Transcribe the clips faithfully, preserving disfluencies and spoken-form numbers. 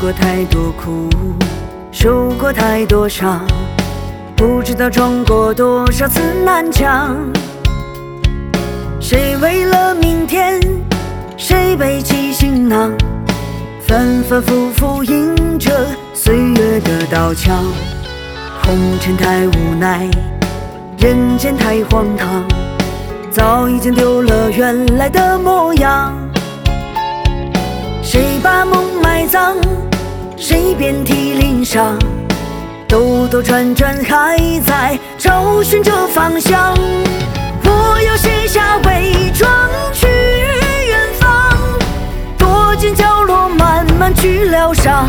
过太多苦，受过太多伤，不知道闯过多少次南墙。谁为了明天，谁背起行囊，反反复复迎着岁月的刀枪。红尘太无奈，人间太荒唐，早已经丢了原来的模样。谁把梦埋葬，谁遍体鳞伤，兜兜转转还在找寻着方向。我要卸下伪装去远方，躲进角落慢慢去疗伤，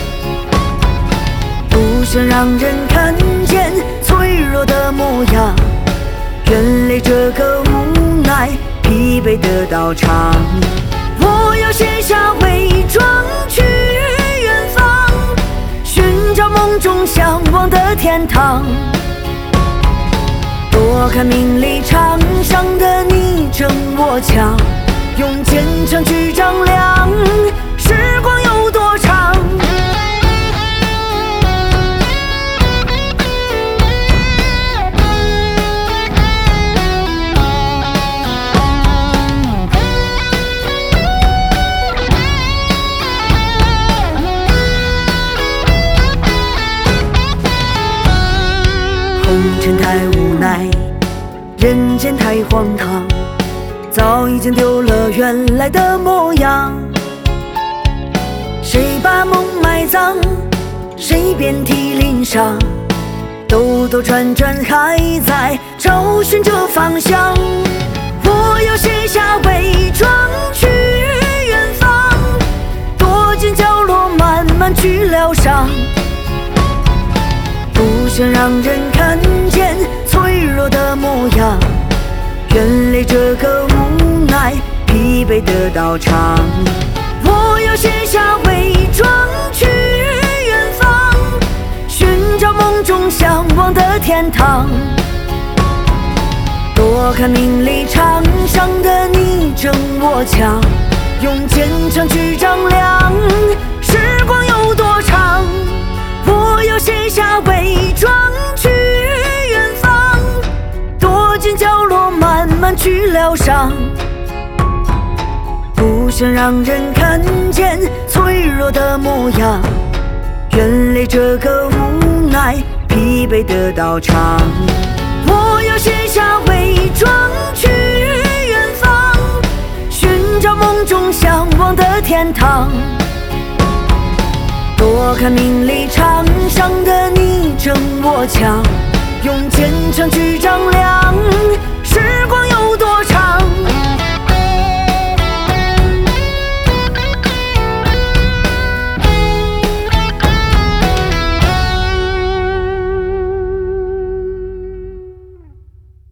不想让人看见脆弱的模样，原来这个无奈疲惫的道场。我要卸下伪装去远方，寻找梦中向往的天堂，躲开名利场上的你争我抢，用坚强去丈量时光有多长。红尘太无奈，人间太荒唐，早已经丢了原来的模样。谁把梦埋葬，谁遍体鳞伤，兜兜转转还在找寻着方向。我要卸下伪装去远方，躲进角落慢慢去疗伤，不想让人看见脆弱的模样，原来这个无奈疲惫的道场。我要卸下伪装去远方，寻找梦中向往的天堂，躲开名利场上的你争我抢，用坚强去丈量时光有多长。我要卸下伪装去远方，躲进角落慢慢去疗伤，不想让人看见脆弱的模样，原来这个无奈疲惫的道场。我要卸下伪装去远方，寻找梦中向往的天堂，躲开名利场上的你争我抢，用坚强去丈量